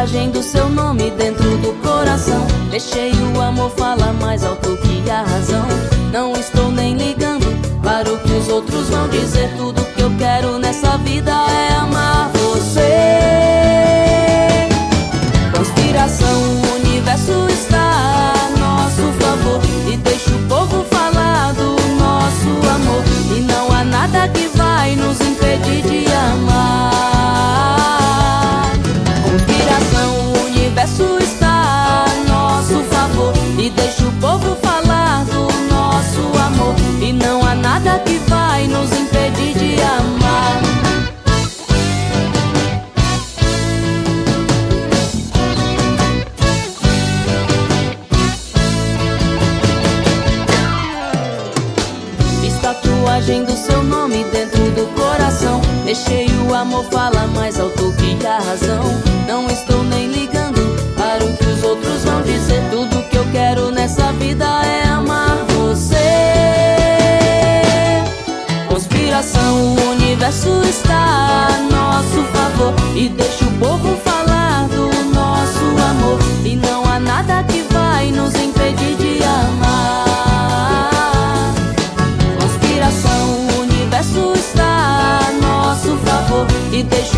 tatuagem do seu nome dentro do coração. Deixei o amor falar mais alto que a razão. Não estou nem ligando para o que os outros vão dizer. Tudo que eu quero nessa vida é amar você. Conspiração, o universo está a nosso favor e deixa o povo falar do nosso amor. E não há nada que vai nos impedir de amar. Conspiração, o universo está a nosso favor e deixa o povo falar do nosso amor. E não há nada que vai nos impedir de amar. Tatuagem do seu nome dentro do coração. Deixei o amor falar mais alto que a razão. Não estou nem ligando para o que os outros vão dizer. Tudo que eu quero nessa vida é amar você. Conspiração, o universo está a nosso favor e deixa o povo falar do nosso amor. E não há nada que vai nos impedir de amar. O universo está a nosso favor e deixa